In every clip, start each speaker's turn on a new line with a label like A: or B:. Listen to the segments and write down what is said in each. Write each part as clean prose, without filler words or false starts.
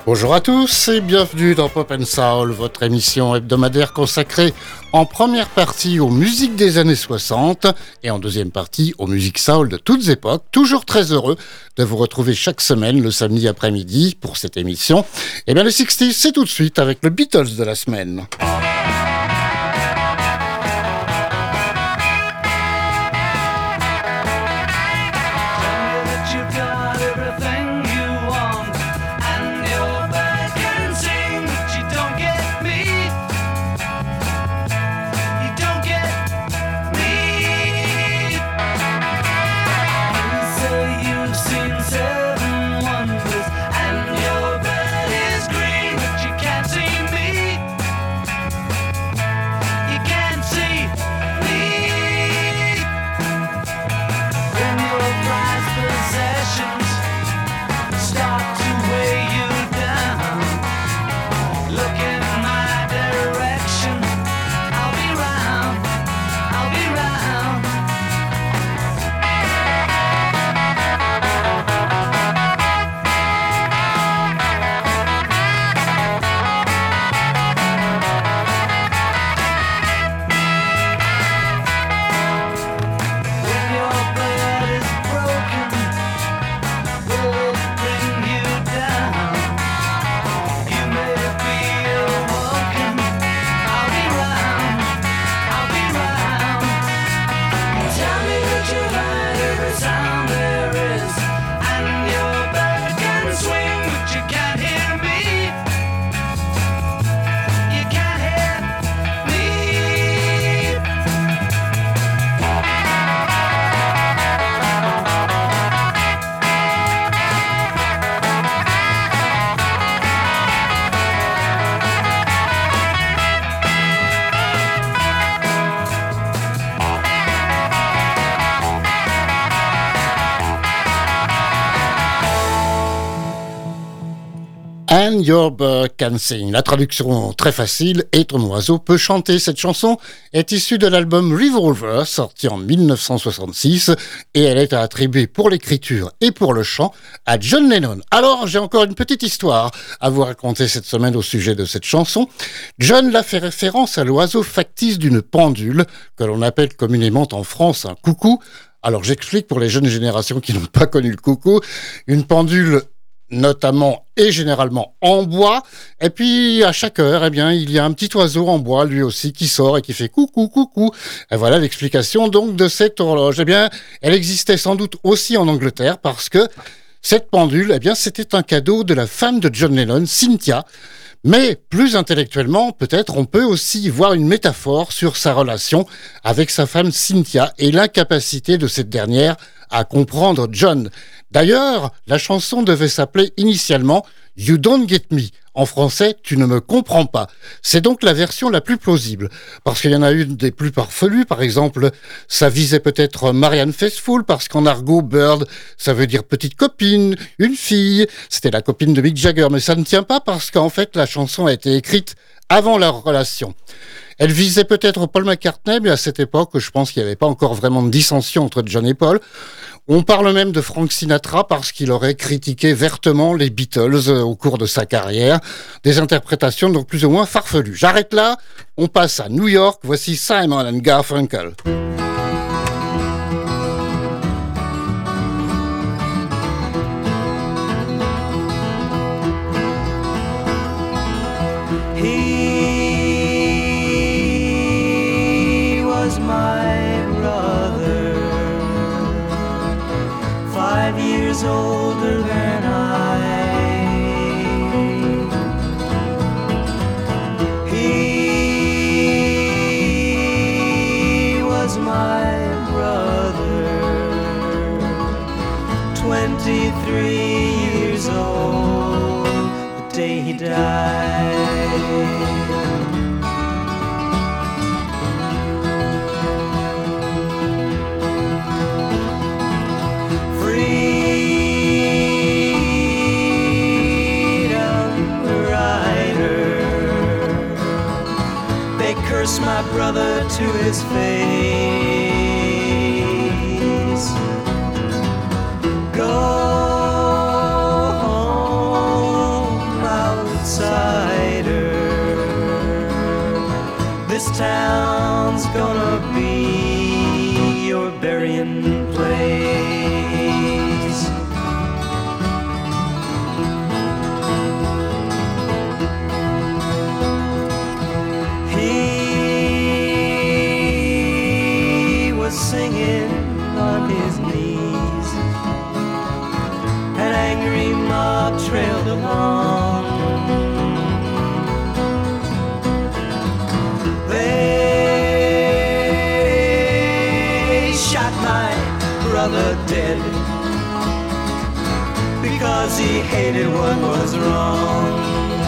A: Bonjour à tous et bienvenue dans Pop & Soul, votre émission hebdomadaire consacrée en première partie aux musiques des années 60 et en deuxième partie aux musiques soul de toutes époques. Toujours très heureux de vous retrouver chaque semaine le samedi après-midi pour cette émission. Et bien le 60s, c'est tout de suite avec le Beatles de la semaine. And Your Bird Can Sing. La traduction très facile, et ton oiseau peut chanter. Cette chanson est issue de l'album Revolver, sorti en 1966, et elle est attribuée pour l'écriture et pour le chant à John Lennon. Alors, j'ai encore une petite histoire à vous raconter cette semaine au sujet de cette chanson. John l'a fait référence à l'oiseau factice d'une pendule, que l'on appelle communément en France un coucou. Alors, j'explique pour les jeunes générations qui n'ont pas connu le coucou. Une pendule notamment et généralement en bois, et puis à chaque heure, eh bien, il y a un petit oiseau en bois, lui aussi, qui sort et qui fait coucou, coucou. Et voilà l'explication donc de cette horloge. Eh bien, elle existait sans doute aussi en Angleterre parce que cette pendule, eh bien, c'était un cadeau de la femme de John Lennon, Cynthia. Mais plus intellectuellement, peut-être, on peut aussi voir une métaphore sur sa relation avec sa femme Cynthia et l'incapacité de cette dernière à comprendre John. D'ailleurs, la chanson devait s'appeler initialement « You Don't Get Me ». En français, « Tu ne me comprends pas ». C'est donc la version la plus plausible, parce qu'il y en a une des plus farfelues. Par exemple, ça visait peut-être Marianne Faithfull, parce qu'en argot, Bird, ça veut dire petite copine, une fille. C'était la copine de Mick Jagger, mais ça ne tient pas parce qu'en fait, la chanson a été écrite avant leur relation. Elle visait peut-être Paul McCartney, mais à cette époque, je pense qu'il n'y avait pas encore vraiment de dissension entre John et Paul. On parle même de Frank Sinatra parce qu'il aurait critiqué vertement les Beatles au cours de sa carrière. Des interprétations donc plus ou moins farfelues. J'arrête là, on passe à New York. Voici Simon & Garfunkel.
B: Older than I. He was my brother, 23 years old, the day he died. My brother to his face. Go home, my this town's gonna be your burying place. He was singing on his knees. An angry mob trailed along. They shot my brother dead because he hated what was wrong.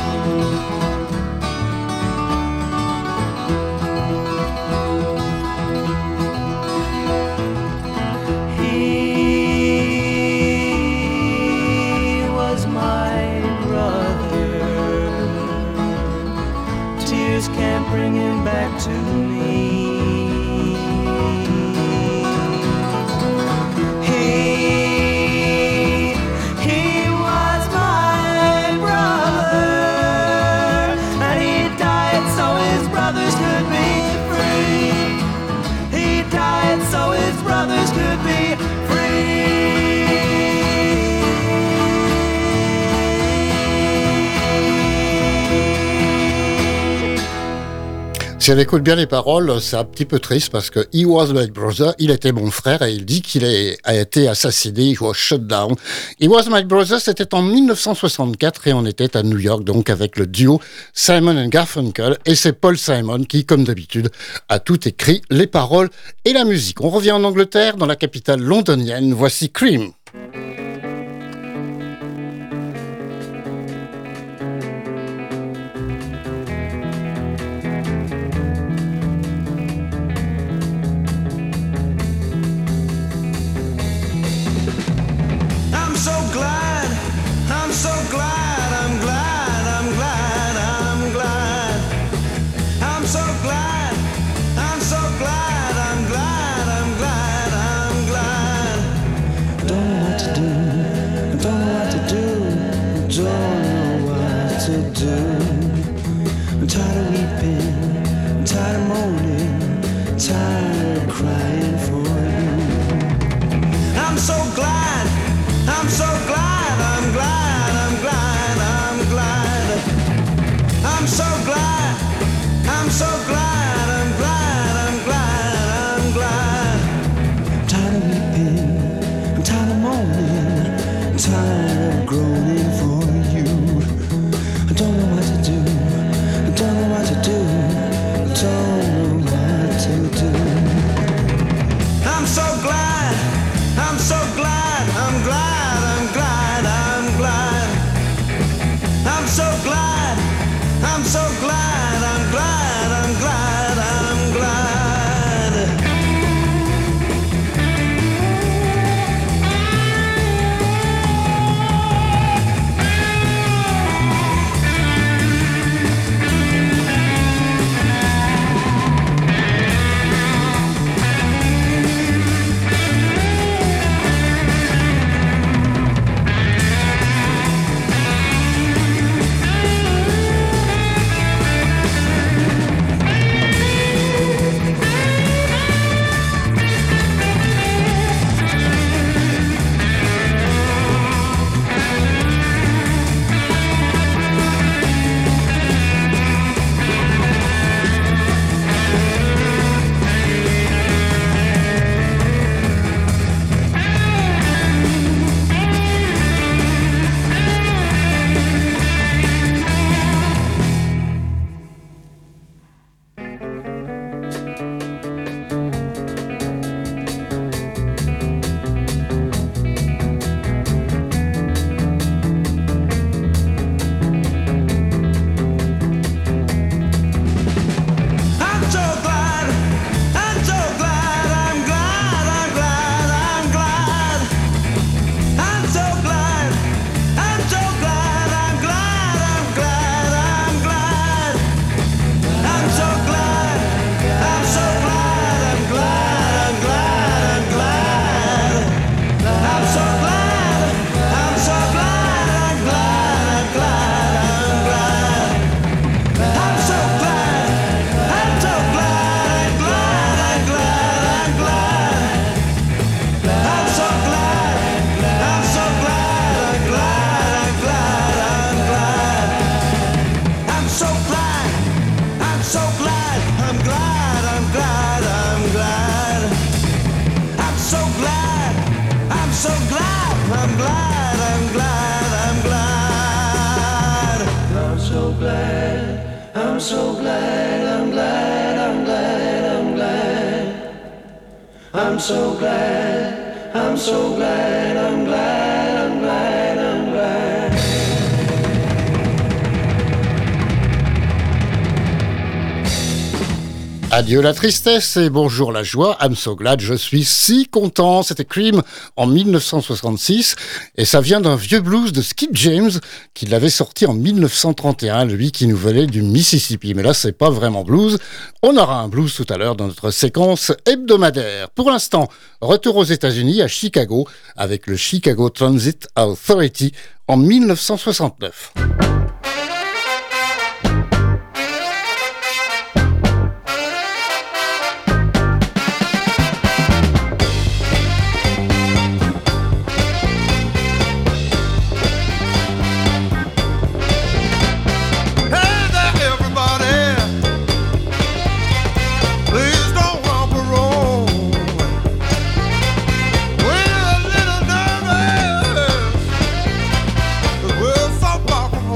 B: Can't bring him back to me. He was my brother, and he died so his brothers could be free. He died so his brothers could be free.
A: Si on écoute bien les paroles, c'est un petit peu triste parce que he was my brother, il était mon frère et il dit qu'il a été assassiné, he was shot down. He was my brother, c'était en 1964 et on était à New York donc avec le duo Simon and Garfunkel et c'est Paul Simon qui, comme d'habitude, a tout écrit, les paroles et la musique. On revient en Angleterre, dans la capitale londonienne, voici Cream.
B: I'm so glad, I'm glad, I'm glad, I'm glad. I'm so glad, I'm so glad, I'm glad, I'm glad, I'm glad.
A: Adieu la tristesse et bonjour la joie, I'm so glad, je suis si content. C'était Cream en 1966 et ça vient d'un vieux blues de Skip James qui l'avait sorti en 1931, lui qui nous venait du Mississippi. Mais là c'est pas vraiment blues, on aura un blues tout à l'heure dans notre séquence hebdomadaire. Pour l'instant, retour aux États-Unis à Chicago avec le Chicago Transit Authority en 1969.
C: We're so far from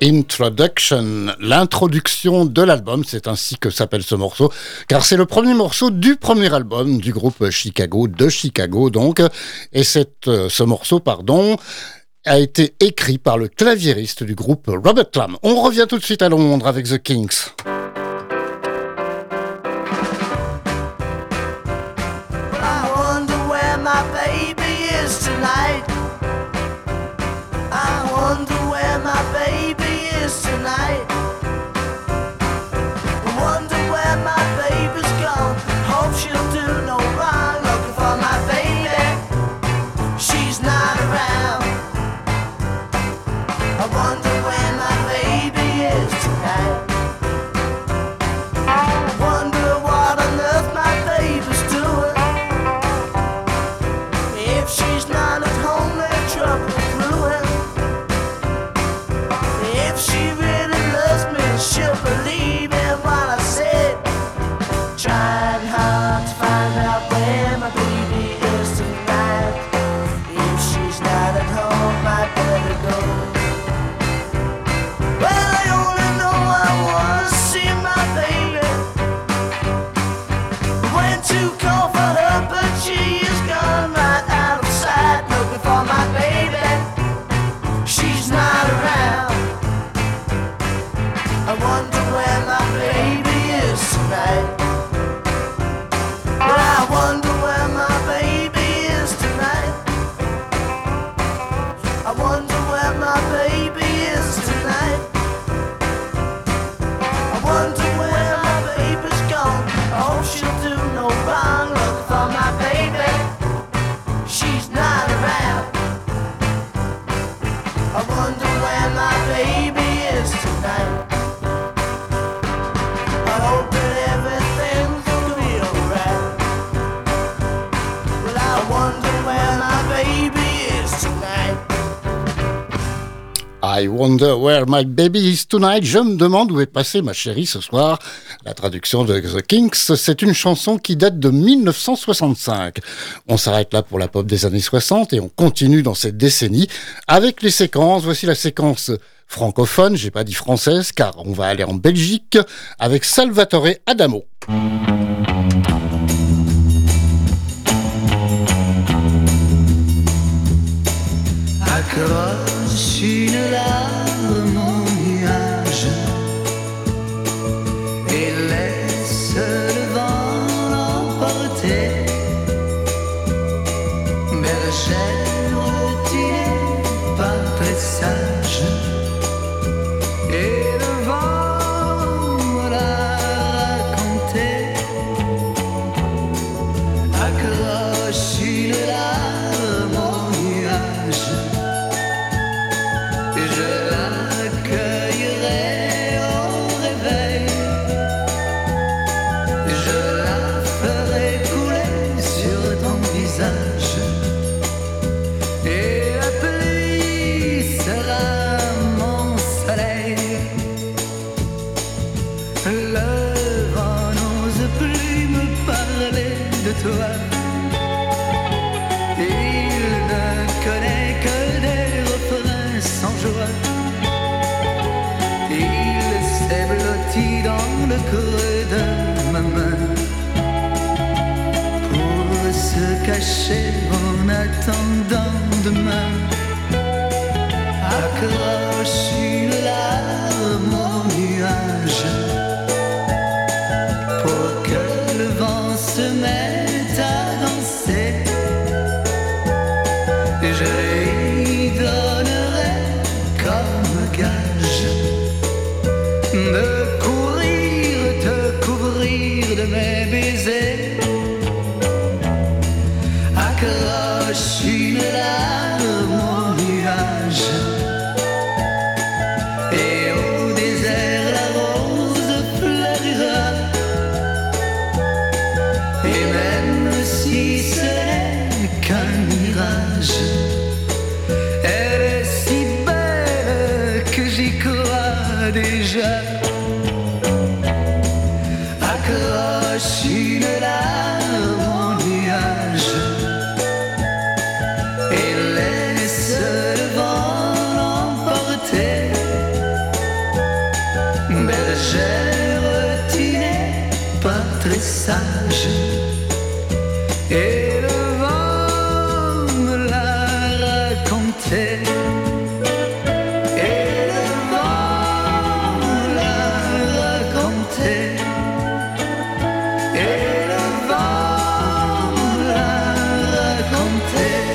A: Introduction, l'introduction de l'album, c'est ainsi que s'appelle ce morceau, car c'est le premier morceau du premier album du groupe Chicago, de Chicago donc, et ce morceau, a été écrit par le claviériste du groupe Robert Plant. On revient tout de suite à Londres avec The Kinks. I wonder where my baby is tonight. Je me demande où est passée ma chérie ce soir. La traduction de The Kinks, c'est une chanson qui date de 1965. On s'arrête là pour la pop des années 60 et on continue dans cette décennie avec les séquences. Voici la séquence francophone, j'ai pas dit française, car on va aller en Belgique avec Salvatore Adamo.
C: Accroche une larme au nuage et laisse le vent l'emporter. Bergère, tu n'es pas très sage et le vent l'a raconté. Accroche une larme au nuage. Je l'accueillerai au réveil, je la ferai couler sur ton visage, et la pluie sera mon soleil. Le vent n'ose plus me parler de toi, il ne connaît que des refrains sans joie. Il s'est blotti dans le creux de ma main pour se cacher en attendant demain. Accroche une larme au nuage pour que le vent se mette à danser. Je lui donnerai comme gage de courir, te couvrir de mes baisers. Accroche une larme au nuage et au désert la rose fleurira. Et même si ce n'est qu'un mirage, elle est si belle que j'y crois déjà. Accroche une larme au nuage et laisse le vent l'emporter. chantait et le vent la racontait et le vent la racontait.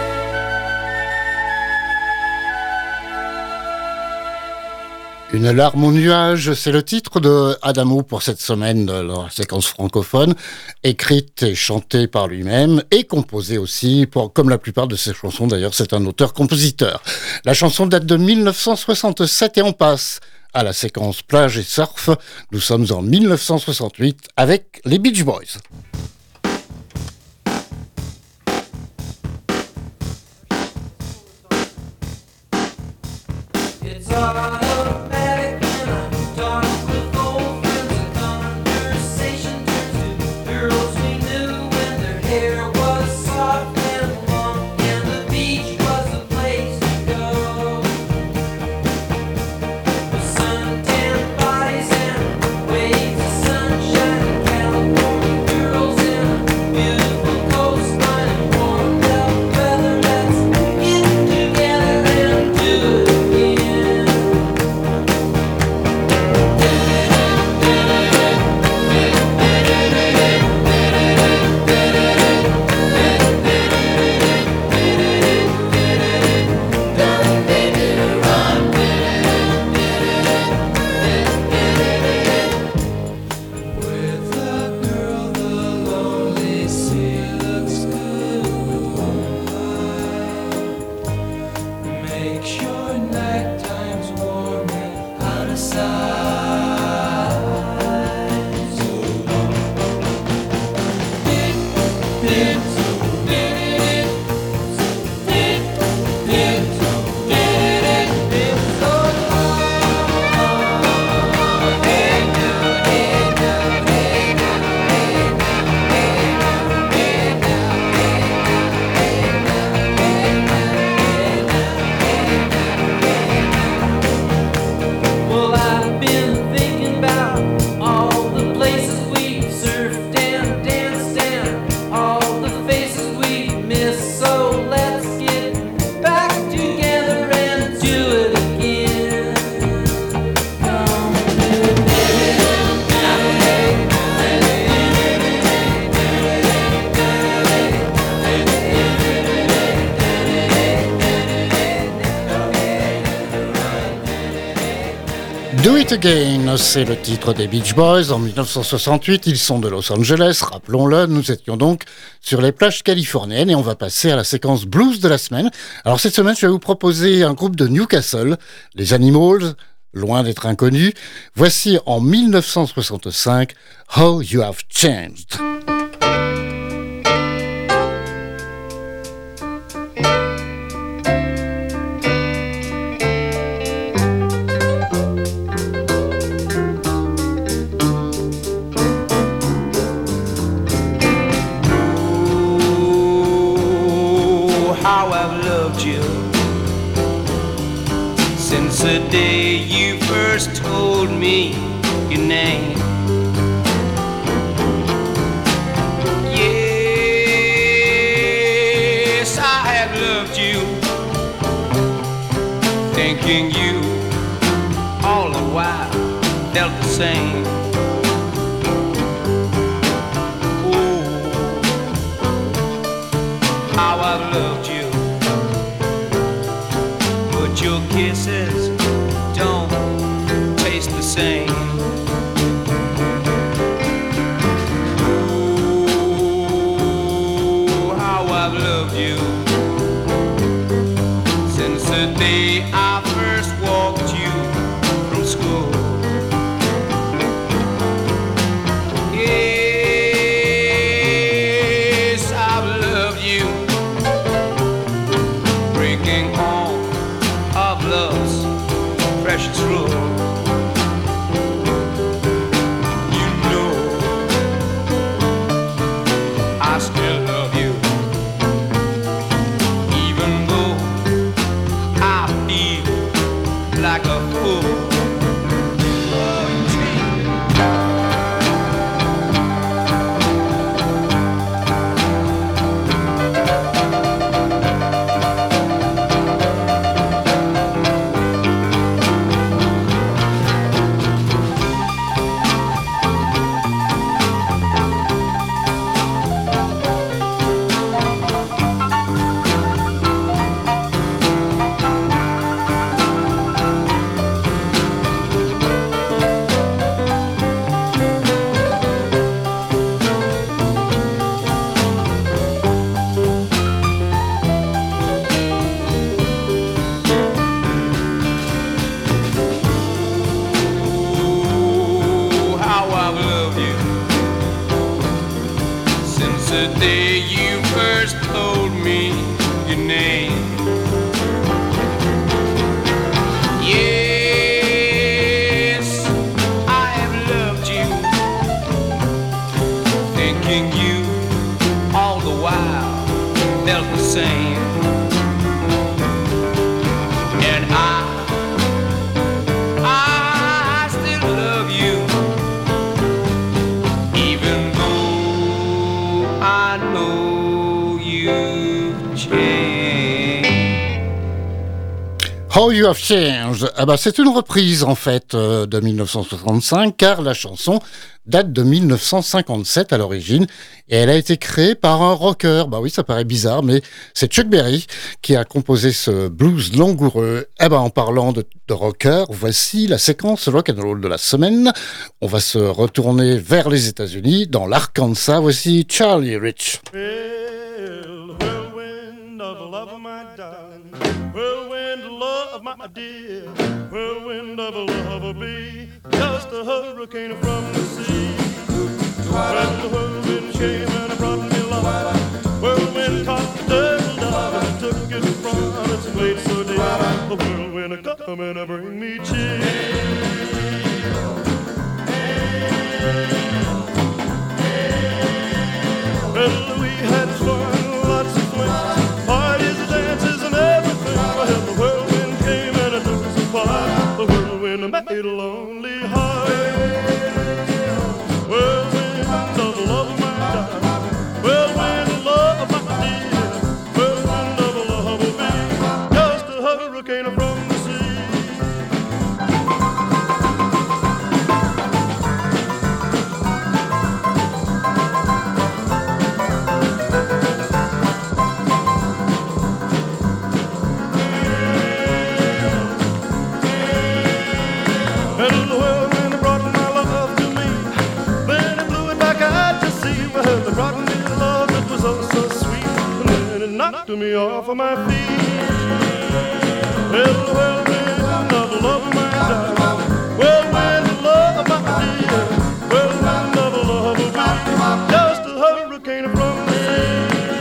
A: Une larme au nuage, c'est le titre de Adamo pour cette semaine de la séquence francophone, écrite et chantée par lui-même et composée aussi, comme la plupart de ses chansons d'ailleurs, c'est un auteur-compositeur. La chanson date de 1967 et on passe à la séquence plage et surf. Nous sommes en 1968 avec les Beach Boys. Do It Again, c'est le titre des Beach Boys. En 1968, ils sont de Los Angeles, rappelons-le. Nous étions donc sur les plages californiennes et on va passer à la séquence blues de la semaine. Alors cette semaine, je vais vous proposer un groupe de Newcastle, les Animals, loin d'être inconnus. Voici en 1965, How You Have Changed.
D: The day you first told me your name. Yes, I have loved you, thinking you all the while felt the same. Oh, how I've loved you, but your kisses don't taste the same. Oh, how I've loved you since the day I first walked you from school. Yes, I've loved you, breaking all of love's precious rule. You know I still love you, even though I feel like a fool. day you first told me your name. Yes, I have loved you, thinking you all the while felt the same. And I still love you, even though I know you've changed.
A: How You Have Changed. Ah bah, c'est une reprise en fait de 1965 car la chanson date de 1957 à l'origine et elle a été créée par un rocker. Bah oui, ça paraît bizarre, mais c'est Chuck Berry qui a composé ce blues langoureux. Eh ben, en parlant de rocker, voici la séquence rock and roll de la semaine. On va se retourner vers les États-Unis, dans l'Arkansas. Voici Charlie Rich.
E: Well, whirlwind of love, my darling, whirlwind of love, my dear, whirlwind of love be just a hurricane from the sea. When the whirlwind came and it brought me love, whirlwind caught the devil down and took it from its place so dear. The whirlwind come and bring me cheer. Well, we had fun, lots of swings, parties, dances, and everything. Well, the whirlwind came and it took us apart. The whirlwind made a lonely heart. Whirlwind of love, my darling, whirlwind of love, my dear, whirlwind of love will be just a hurricane from the sea. And the whirlwind brought my love to me. Then it blew it back out to sea. Well, it brought me love that was oh so sweet. And then it knocked me off of my feet. Well, the whirlwind of love, my darling, whirlwind of love, my dear, whirlwind of love will be just a hurricane from the sea.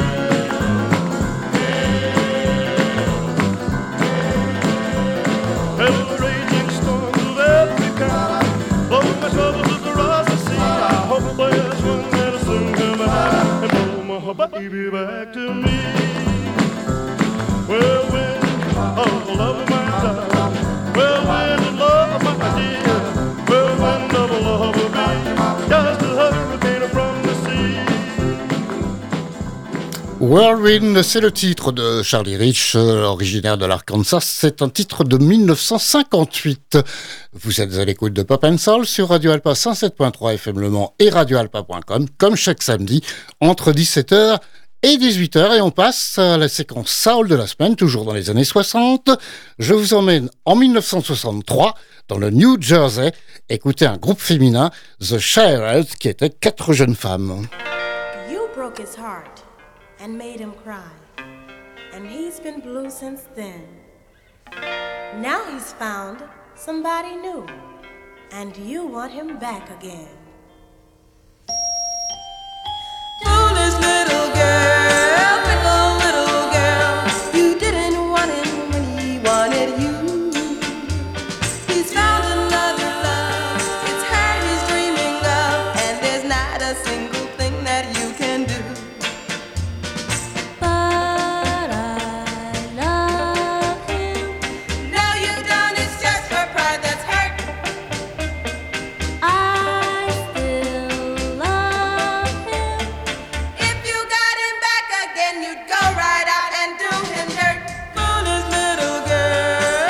E: And the raging storms of every kind blow my troubles across the sea. I hope there's one that'll soon come by and blow my baby back to me. Whirlwind of love, my darling, whirlwind of love, my dear, whirlwind of love will be just a hurricane from the sea.
A: Whirlwind, c'est le titre de Charlie Rich, originaire de l'Arkansas. C'est un titre de 1958. Vous êtes à l'écoute de Pop & Soul sur Radio Alpa 107.3 FM Le Mans et radioalpa.com, comme chaque samedi, entre 17h et 18h. Et on passe à la séquence Soul de la semaine, toujours dans les années 60. Je vous emmène en 1963, dans le New Jersey, écouter un groupe féminin, The Shirelles, qui étaient 4 jeunes femmes.
F: You broke his heart and made him cry, and he's been blue since then. Now he's found somebody new, and you want him back again. Foolish little girl, fickle little girl, you didn't want him when he wanted you. He's found another love, it's her he's dreaming of, and there's not a single thing that you can do. But I love him. No, you don't, it's just her pride that's hurt. I still love him. If you got him back again, you'd go right out and do him dirt. Foolish little girl,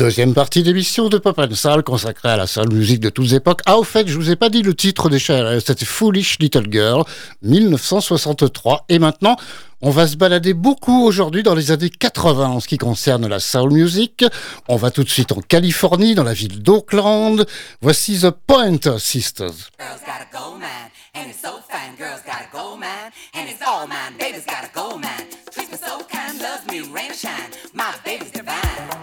A: Deuxième partie d'émission de Pop and Soul consacrée à la soul musique de toutes époques. Ah, au fait, je vous ai pas dit le titre des Shirelles, c'était Foolish Little Girl, 1963. Et maintenant, on va se balader beaucoup aujourd'hui dans les années 80 en ce qui concerne la soul music. On va tout de suite en Californie, dans la ville d'Oakland. Voici The Pointer Sisters.
G: Girls gotta go, man, and it's so fine. Girls gotta go, man, and it's all mine. Baby's gotta go, man. Treats me so kind, loves me, rain or shine. My baby's divine.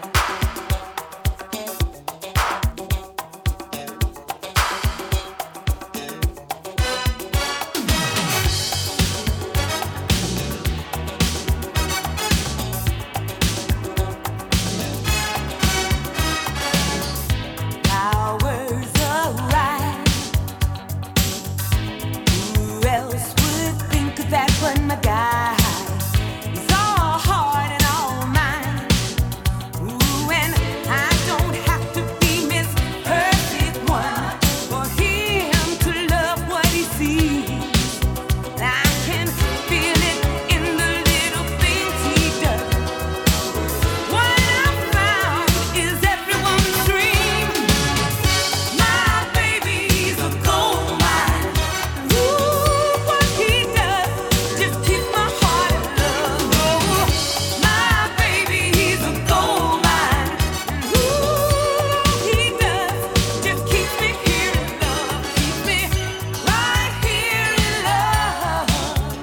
H: When my guy is all hard and all mine. Ooh, and I don't have to be Miss Perfect One for him to love what he sees. I can feel it in the little things he does. What I found is everyone's dream. My baby's a gold mine. Ooh, what he does just keep my heart in love. Oh, my baby, he's a gold mine. Ooh, he does just keep me here in love. Keep me right here in love.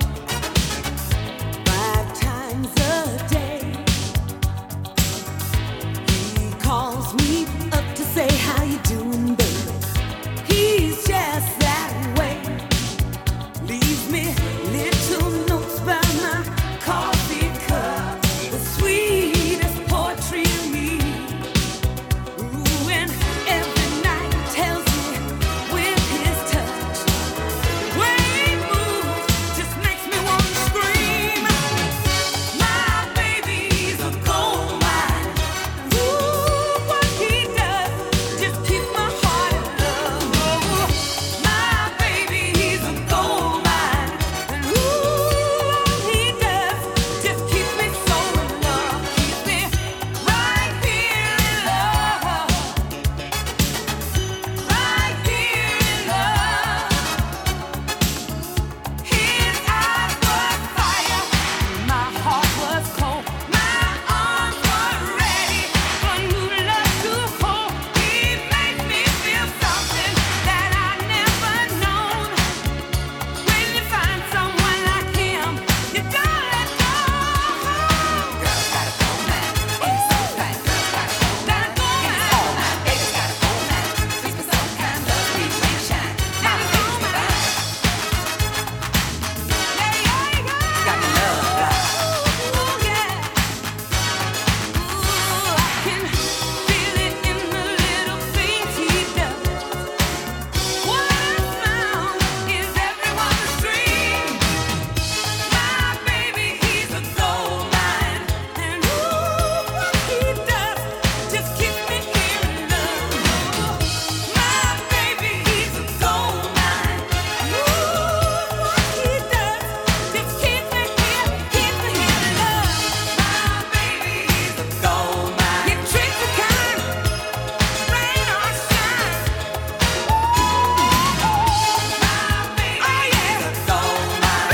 H: 5 times a day, he calls me up to say, how you doing, baby? He's just that way. Leaves me little notes by my coffee cup, the sweetest poetry in me. Ooh, and every night tells me with his touch, the way he moves just makes me want to scream. My baby's a gold mine. Ooh, what he does just keep my heart in love. Oh, my baby, he's a gold mine. And ooh, he does just keep me so in love. Keep me right here in love. Right here in love. His eyes were fire, my heart was cold. My arms were ready for new love to hold. He makes me feel something that I never known. When you find someone like him, you don't let go.
G: Girls gotta go, man, and it's so fine. Girls gotta go, man, and it's all mine. Baby's gotta go, man. Treats me so kind, loves me, rain or shine. My baby's divine. Got me love, love.
H: Ooh, yeah. Ooh, I can feel it in the little things he does. What I found is everyone's dream. My baby, he's a gold mine. And ooh, what he does just keeps me here in love. My baby, he's a gold mine. Ooh, what he does just keep me here in love.
G: My baby, he's a gold mine.
H: He treats me kind, rain or shine.
G: My baby, he's a gold mine.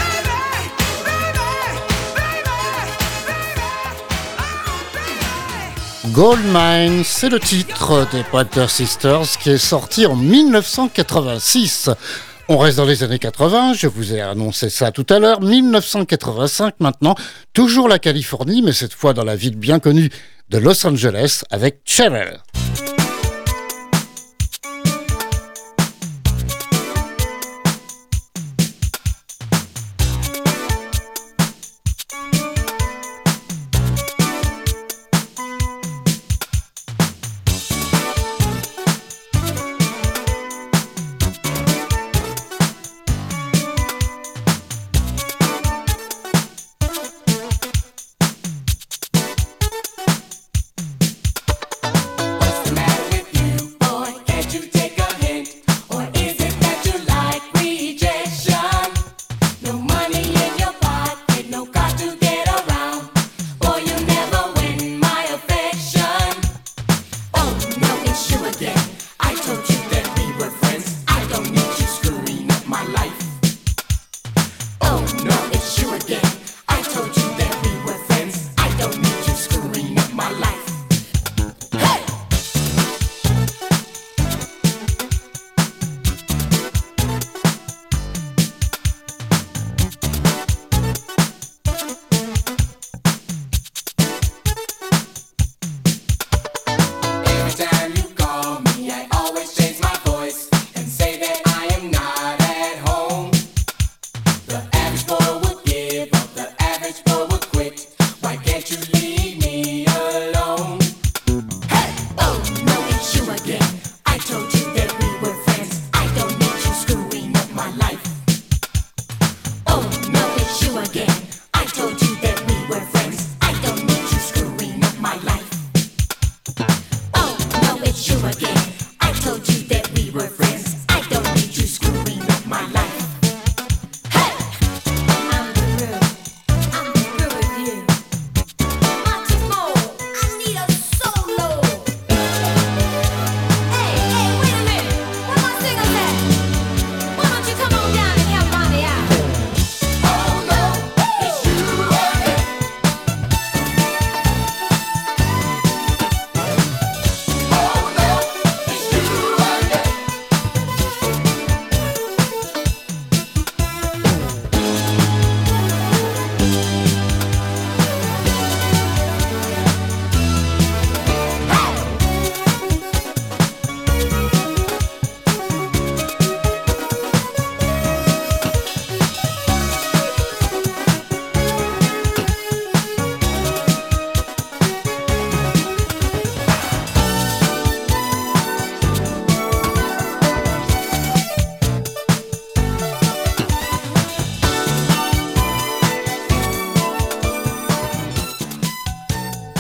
A: Goldmine, c'est le titre des Pointer Sisters qui est sorti en 1986. On reste dans les années 80, je vous ai annoncé ça tout à l'heure, 1985 maintenant, toujours la Californie, mais cette fois dans la ville bien connue de Los Angeles avec Cheryl.
G: What's the matter?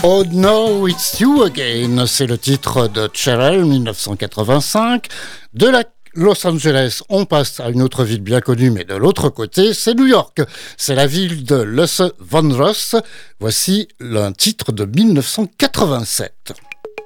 A: Oh No, It's You Again, c'est le titre de Cheryl, 1985. De Los Angeles, on passe à une autre ville bien connue, mais de l'autre côté, c'est New York. C'est la ville de Luther Vandross. Voici un titre de 1987.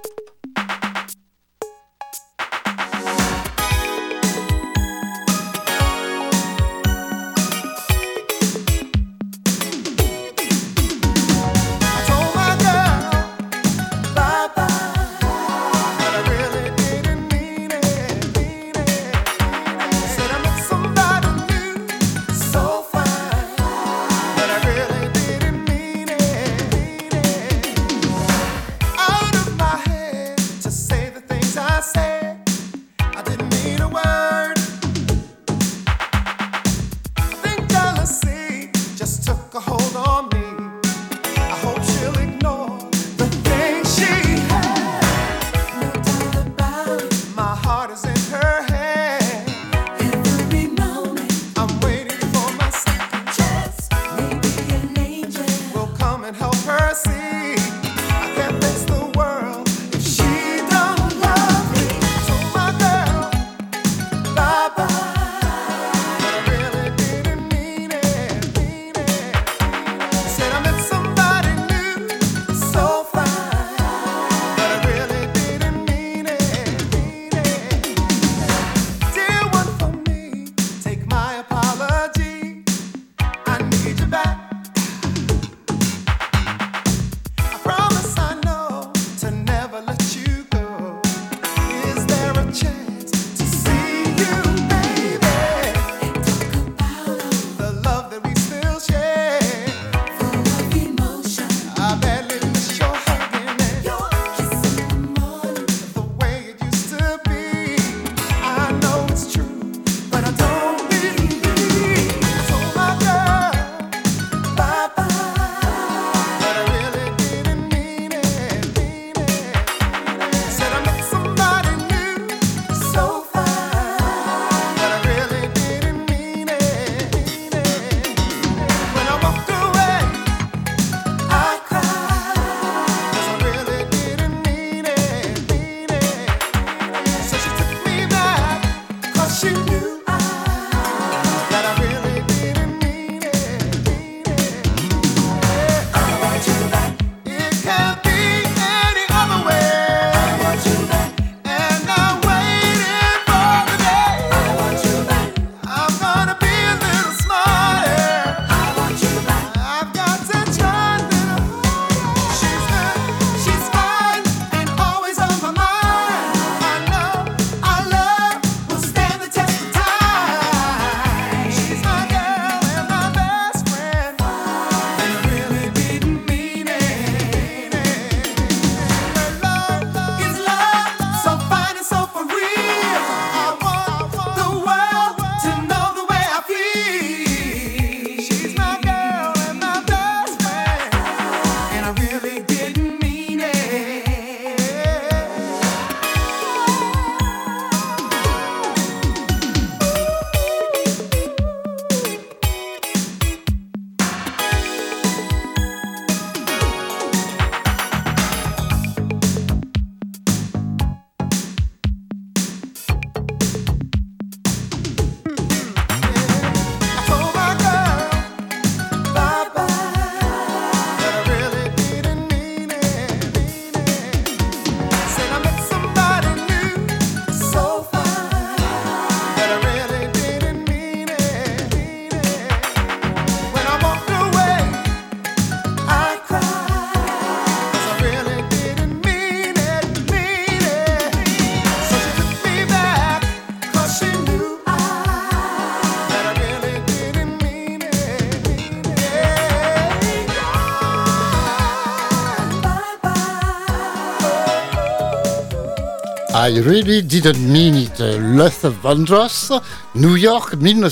A: I Really Didn't Mean It, Luther Vandross, New York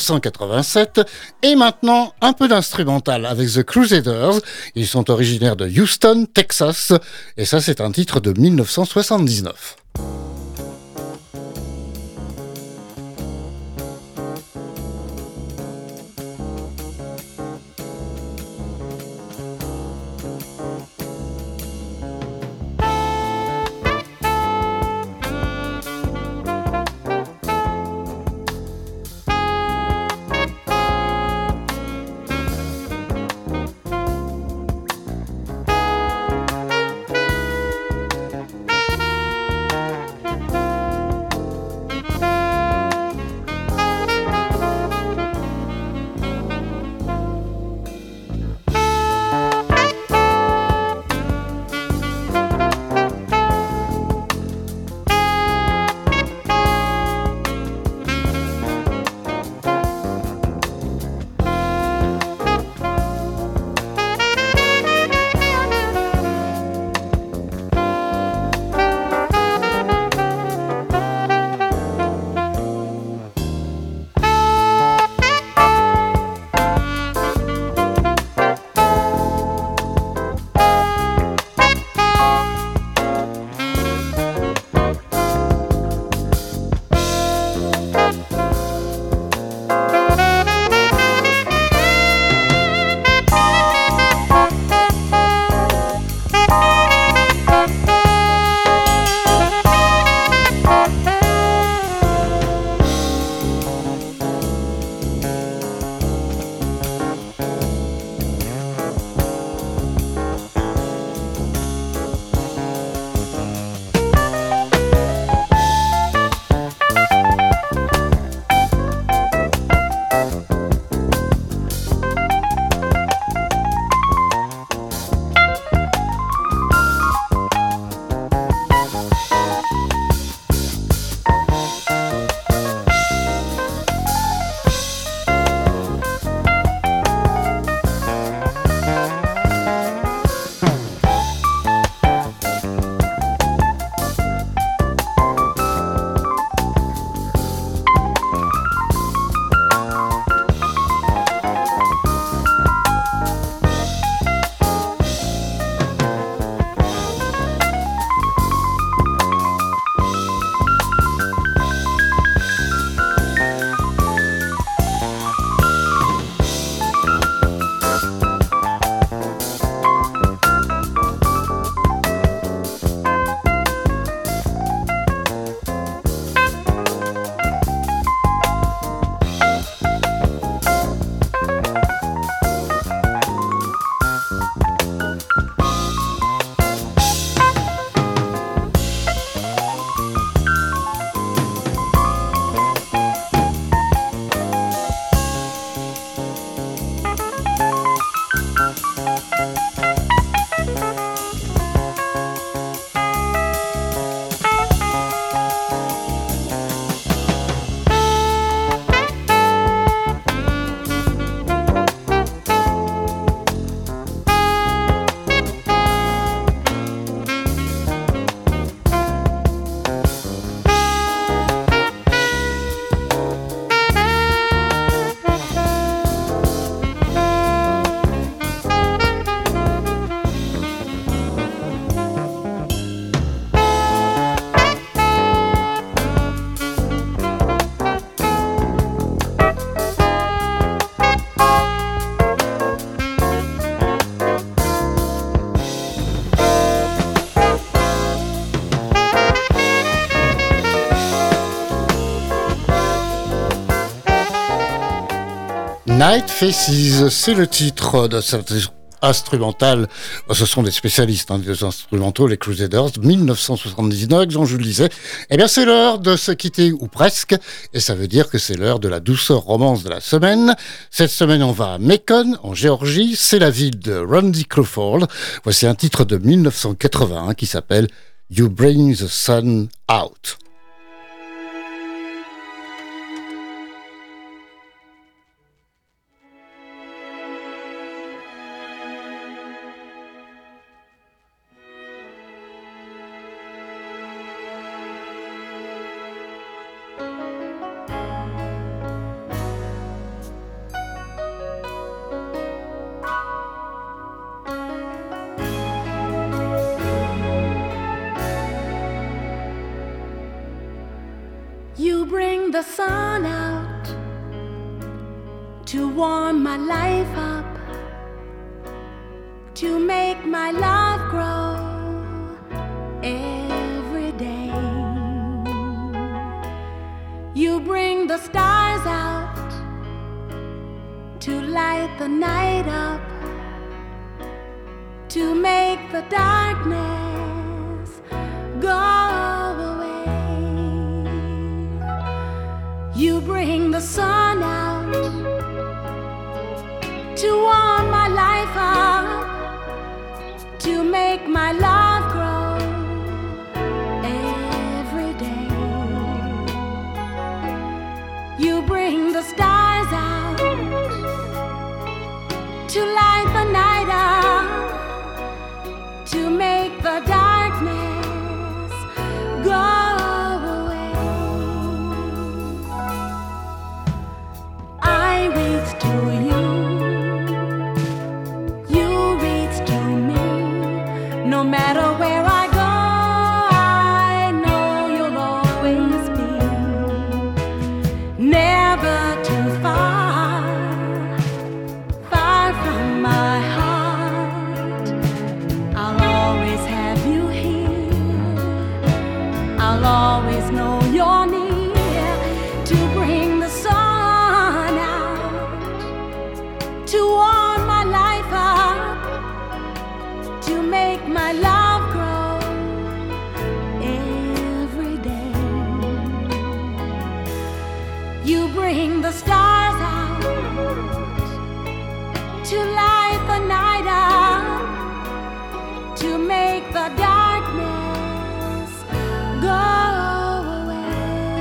A: 1987. Et maintenant, un peu d'instrumental avec The Crusaders. Ils sont originaires de Houston, Texas. Et ça, c'est un titre de 1979. Night Faces, c'est le titre de cette instrumentale. Ce sont des spécialistes des instrumentaux, les Crusaders, 1979, dont je le disais. Eh bien, c'est l'heure de se quitter, ou presque, et ça veut dire que c'est l'heure de la douceur romance de la semaine. Cette semaine, on va à Macon, en Géorgie. C'est la ville de Randy Crawford. Voici un titre de 1981 qui s'appelle You Bring the Sun Out.
H: You bring the sun out to warm my life up, to make my love grow every day. You bring the stars out to light the night up, to make the darkness go away. You bring the sun out to warm my life up, to make my love grow every day. You bring the stars out to light the night up, to make the darkness go away. I reach to you, you reach to me. No matter where I go, I know you'll always be. Never too far, far from my heart. I'll always have you here. I'll always know you're near, to bring the sun out, to warm my life up, to make my love grow every day. You bring the stars out to light the night up, to make the darkness go away.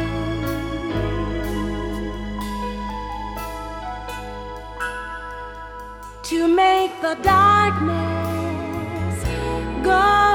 H: To make the darkness go away.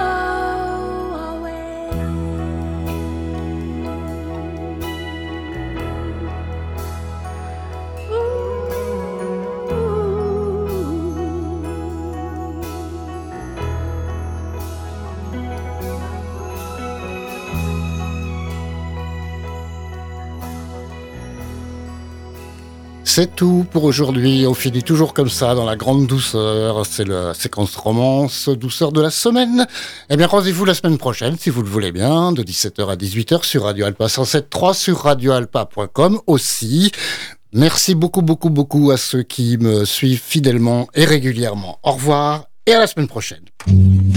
A: C'est tout pour aujourd'hui. On finit toujours comme ça, dans la grande douceur. C'est la séquence romance, douceur de la semaine. Eh bien, rendez-vous la semaine prochaine, si vous le voulez bien, de 17h à 18h sur Radio Alpa 107.3, sur radioalpa.com aussi. Merci beaucoup, beaucoup, beaucoup à ceux qui me suivent fidèlement et régulièrement. Au revoir et à la semaine prochaine.